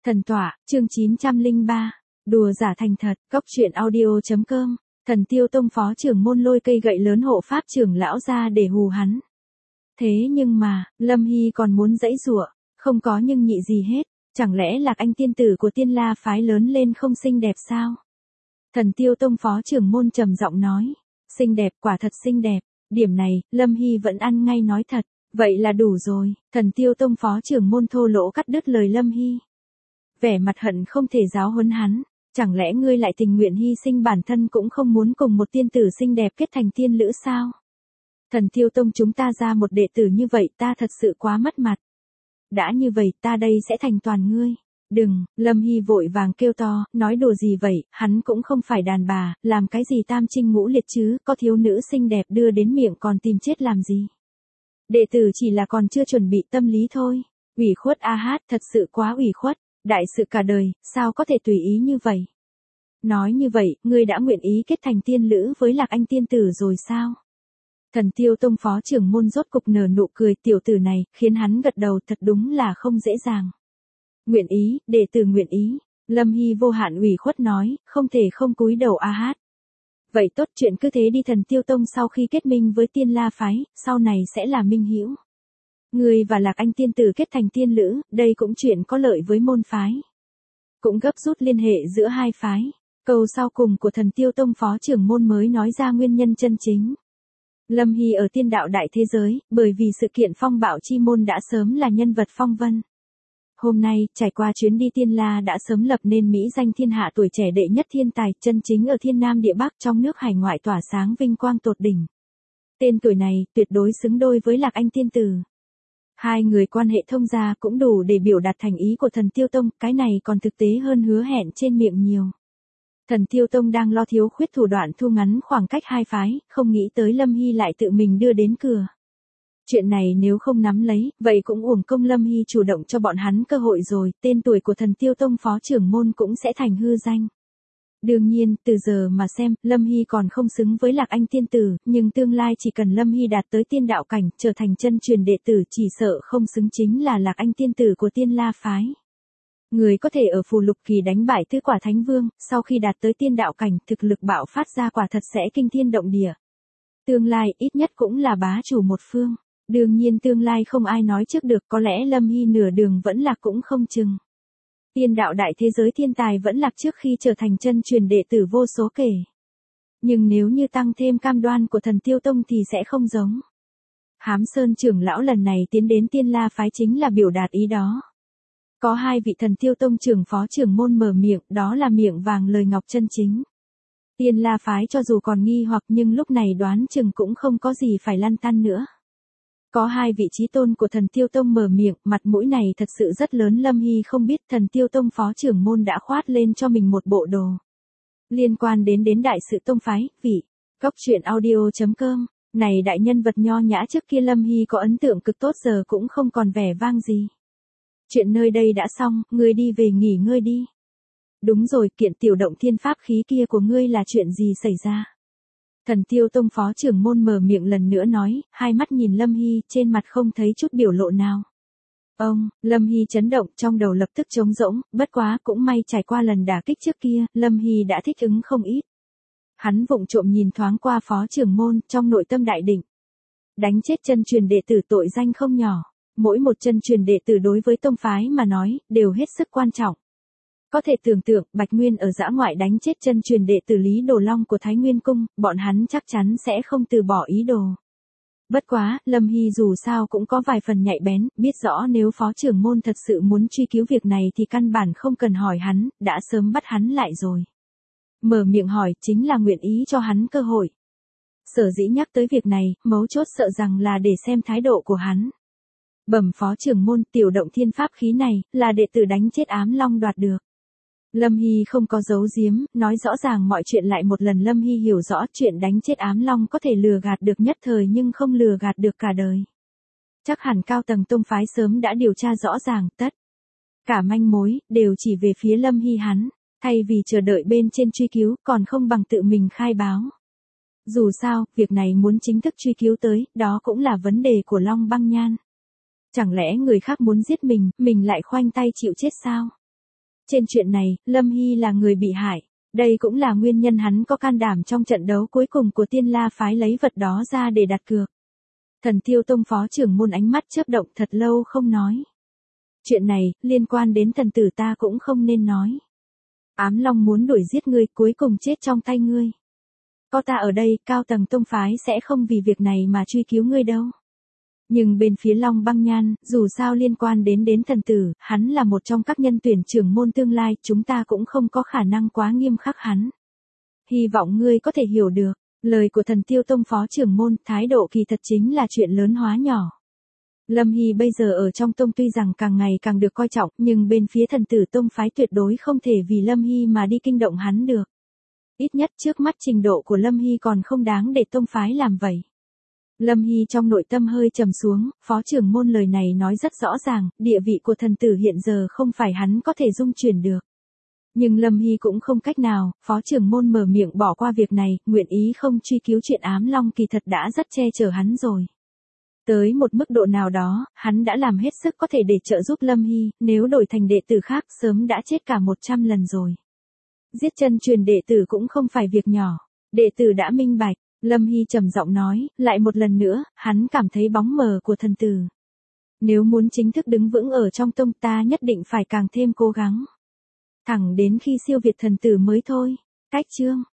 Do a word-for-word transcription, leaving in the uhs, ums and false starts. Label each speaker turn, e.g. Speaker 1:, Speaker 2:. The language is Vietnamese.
Speaker 1: Thần tọa, chương chín trăm lẻ ba, đùa giả thành thật, cóc truyện audio.com, Thần Tiêu Tông phó trưởng môn lôi cây gậy lớn hộ pháp trưởng lão ra để hù hắn. Thế nhưng mà, Lâm Hy còn muốn giãy giụa, không có nhưng nhị gì hết, chẳng lẽ Lạc Anh tiên tử của Tiên La phái lớn lên không xinh đẹp sao? Thần Tiêu Tông phó trưởng môn trầm giọng nói, xinh đẹp, quả thật xinh đẹp, điểm này, Lâm Hy vẫn ăn ngay nói thật, vậy là đủ rồi. Thần Tiêu Tông phó trưởng môn thô lỗ cắt đứt lời Lâm Hy. Vẻ mặt hận không thể giáo huấn hắn, chẳng lẽ ngươi lại tình nguyện hy sinh bản thân cũng không muốn cùng một tiên tử xinh đẹp kết thành tiên lữ sao? Thần Tiêu Tông chúng ta ra một đệ tử như vậy ta thật sự quá mất mặt. Đã như vậy ta đây sẽ thành toàn ngươi. Đừng, Lâm Hy vội vàng kêu to, nói đùa gì vậy, hắn cũng không phải đàn bà, làm cái gì tam trinh ngũ liệt chứ, có thiếu nữ xinh đẹp đưa đến miệng còn tìm chết làm gì. Đệ tử chỉ là còn chưa chuẩn bị tâm lý thôi. Ủy khuất a hát, thật sự quá ủy khuất, đại sự cả đời, sao có thể tùy ý như vậy. Nói như vậy, ngươi đã nguyện ý kết thành tiên lữ với Lạc Anh tiên tử rồi sao? Thần Tiêu Tông phó trưởng môn rốt cục nở nụ cười, tiểu tử này, khiến hắn gật đầu, thật đúng là không dễ dàng. Nguyện ý, đệ tử nguyện ý. Lâm Hy vô hạn ủy khuất nói, không thể không cúi đầu a hát. Vậy tốt, chuyện cứ thế đi. Thần Tiêu Tông sau khi kết minh với Tiên La phái, sau này sẽ là minh hữu. Ngươi và Lạc Anh tiên tử kết thành tiên lữ, đây cũng chuyện có lợi với môn phái. Cũng gấp rút liên hệ giữa hai phái. Câu sau cùng của Thần Tiêu Tông phó trưởng môn mới nói ra nguyên nhân chân chính. Lâm Hy ở tiên đạo đại thế giới, bởi vì sự kiện phong bạo chi môn đã sớm là nhân vật phong vân. Hôm nay, trải qua chuyến đi Tiên La đã sớm lập nên mỹ danh thiên hạ tuổi trẻ đệ nhất thiên tài, chân chính ở thiên nam địa bắc trong nước hải ngoại tỏa sáng vinh quang tột đỉnh. Tên tuổi này, tuyệt đối xứng đôi với Lạc Anh tiên tử. Hai người quan hệ thông gia cũng đủ để biểu đạt thành ý của Thần Tiêu Tông, cái này còn thực tế hơn hứa hẹn trên miệng nhiều. Thần Tiêu Tông đang lo thiếu khuyết thủ đoạn thu ngắn khoảng cách hai phái, không nghĩ tới Lâm Hy lại tự mình đưa đến cửa. Chuyện này nếu không nắm lấy, vậy cũng uổng công Lâm Hy chủ động cho bọn hắn cơ hội rồi, tên tuổi của Thần Tiêu Tông phó trưởng môn cũng sẽ thành hư danh. Đương nhiên, từ giờ mà xem, Lâm Hy còn không xứng với Lạc Anh tiên tử, nhưng tương lai chỉ cần Lâm Hy đạt tới tiên đạo cảnh, trở thành chân truyền đệ tử, chỉ sợ không xứng chính là Lạc Anh tiên tử của Tiên La phái. Người có thể ở phù lục kỳ đánh bại tứ quả thánh vương, sau khi đạt tới tiên đạo cảnh, thực lực bạo phát ra quả thật sẽ kinh thiên động địa. Tương lai, ít nhất cũng là bá chủ một phương. Đương nhiên tương lai không ai nói trước được, có lẽ Lâm Hy nửa đường vẫn lạc cũng không chừng. Tiên đạo đại thế giới thiên tài vẫn lạc trước khi trở thành chân truyền đệ tử vô số kể. Nhưng nếu như tăng thêm cam đoan của Thần Tiêu Tông thì sẽ không giống. Hám Sơn trưởng lão lần này tiến đến Tiên La phái chính là biểu đạt ý đó. Có hai vị Thần Tiêu Tông trưởng phó trưởng môn mở miệng, đó là miệng vàng lời ngọc chân chính. Tiên La phái cho dù còn nghi hoặc nhưng lúc này đoán chừng cũng không có gì phải lăn tăn nữa. Có hai vị chí tôn của Thần Tiêu Tông mở miệng, mặt mũi này thật sự rất lớn. Lâm Hy không biết Thần Tiêu Tông phó trưởng môn đã khoát lên cho mình một bộ đồ. Liên quan đến đến đại sự tông phái, vị, cóc truyện audio.com, này đại nhân vật nho nhã trước kia Lâm Hy có ấn tượng cực tốt giờ cũng không còn vẻ vang gì. Chuyện nơi đây đã xong, ngươi đi về nghỉ ngơi đi. Đúng rồi, kiện tiểu động thiên pháp khí kia của ngươi là chuyện gì xảy ra? Thần Tiêu Tông phó trưởng môn mở miệng lần nữa nói, hai mắt nhìn Lâm Hy, trên mặt không thấy chút biểu lộ nào. Ông, Lâm Hy chấn động, trong đầu lập tức trống rỗng, bất quá cũng may trải qua lần đả kích trước kia, Lâm Hy đã thích ứng không ít. Hắn vụng trộm nhìn thoáng qua phó trưởng môn, trong nội tâm đại định. Đánh chết chân truyền đệ tử tội danh không nhỏ, mỗi một chân truyền đệ tử đối với tông phái mà nói, đều hết sức quan trọng. Có thể tưởng tượng, Bạch Nguyên ở dã ngoại đánh chết chân truyền đệ tử Lý Đồ Long của Thái Nguyên Cung, bọn hắn chắc chắn sẽ không từ bỏ ý đồ. Bất quá, Lâm Hy dù sao cũng có vài phần nhạy bén, biết rõ nếu phó trưởng môn thật sự muốn truy cứu việc này thì căn bản không cần hỏi hắn, đã sớm bắt hắn lại rồi. Mở miệng hỏi chính là nguyện ý cho hắn cơ hội. Sở dĩ nhắc tới việc này, mấu chốt sợ rằng là để xem thái độ của hắn. Bẩm phó trưởng môn, tiểu động thiên pháp khí này, là đệ tử đánh chết Ám Long đoạt được. Lâm Hy không có giấu giếm, nói rõ ràng mọi chuyện lại một lần. Lâm Hy hiểu rõ chuyện đánh chết Ám Long có thể lừa gạt được nhất thời nhưng không lừa gạt được cả đời. Chắc hẳn cao tầng tông phái sớm đã điều tra rõ ràng, tất cả manh mối, đều chỉ về phía Lâm Hy hắn, thay vì chờ đợi bên trên truy cứu, còn không bằng tự mình khai báo. Dù sao, việc này muốn chính thức truy cứu tới, đó cũng là vấn đề của Long Băng Nhan. Chẳng lẽ người khác muốn giết mình, mình lại khoanh tay chịu chết sao? Trên chuyện này, Lâm Hy là người bị hại. Đây cũng là nguyên nhân hắn có can đảm trong trận đấu cuối cùng của Tiên La phái lấy vật đó ra để đặt cược. Thần Tiêu Tông phó trưởng môn ánh mắt chớp động thật lâu không nói. Chuyện này, liên quan đến thần tử ta cũng không nên nói. Ám Long muốn đuổi giết ngươi, cuối cùng chết trong tay ngươi. Có ta ở đây, cao tầng tông phái sẽ không vì việc này mà truy cứu ngươi đâu. Nhưng bên phía Long Băng Nhan, dù sao liên quan đến đến thần tử, hắn là một trong các nhân tuyển trưởng môn tương lai, chúng ta cũng không có khả năng quá nghiêm khắc hắn. Hy vọng ngươi có thể hiểu được, lời của Thần Tiêu Tông phó trưởng môn, thái độ kỳ thật chính là chuyện lớn hóa nhỏ. Lâm Hy bây giờ ở trong tông tuy rằng càng ngày càng được coi trọng, nhưng bên phía thần tử tông phái tuyệt đối không thể vì Lâm Hy mà đi kinh động hắn được. Ít nhất trước mắt trình độ của Lâm Hy còn không đáng để tông phái làm vậy. Lâm Hy trong nội tâm hơi trầm xuống, phó trưởng môn lời này nói rất rõ ràng, địa vị của thần tử hiện giờ không phải hắn có thể dung chuyển được. Nhưng Lâm Hy cũng không cách nào, phó trưởng môn mở miệng bỏ qua việc này, nguyện ý không truy cứu chuyện Ám Long kỳ thật đã rất che chở hắn rồi. Tới một mức độ nào đó, hắn đã làm hết sức có thể để trợ giúp Lâm Hy, nếu đổi thành đệ tử khác sớm đã chết cả một trăm lần rồi. Giết chân truyền đệ tử cũng không phải việc nhỏ, đệ tử đã minh bạch. Lâm Hy trầm giọng nói, lại một lần nữa, hắn cảm thấy bóng mờ của thần tử. Nếu muốn chính thức đứng vững ở trong tông ta nhất định phải càng thêm cố gắng. Thẳng đến khi siêu việt thần tử mới thôi. Cách chương.